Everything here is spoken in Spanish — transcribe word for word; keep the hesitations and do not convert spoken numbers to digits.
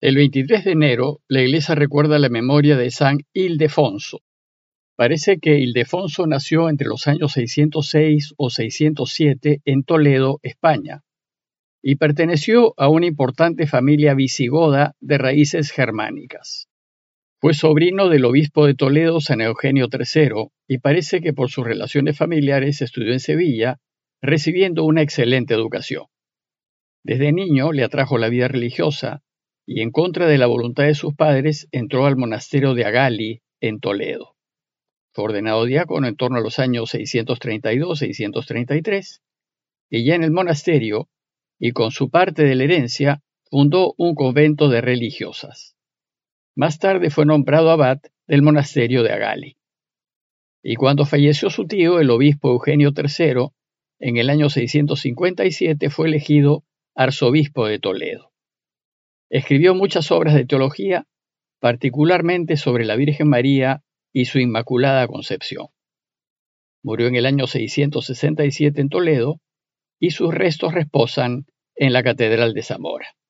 El veintitrés de enero, la iglesia recuerda la memoria de San Ildefonso. Parece que Ildefonso nació entre los años seiscientos seis o seiscientos siete en Toledo, España, y perteneció a una importante familia visigoda de raíces germánicas. Fue sobrino del obispo de Toledo, San Eugenio tercero, y parece que por sus relaciones familiares estudió en Sevilla, recibiendo una excelente educación. Desde niño le atrajo la vida religiosa y, en contra de la voluntad de sus padres, entró al monasterio de Agali, en Toledo. Fue ordenado diácono en torno a los años seiscientos treinta y dos a seiscientos treinta y tres, y ya en el monasterio, y con su parte de la herencia, fundó un convento de religiosas. Más tarde fue nombrado abad del monasterio de Agali. Y cuando falleció su tío, el obispo Eugenio tercero, en el año seiscientos cincuenta y siete fue elegido arzobispo de Toledo. Escribió muchas obras de teología, particularmente sobre la Virgen María y su Inmaculada Concepción. Murió en el año seiscientos sesenta y siete en Toledo y sus restos reposan en la Catedral de Zamora.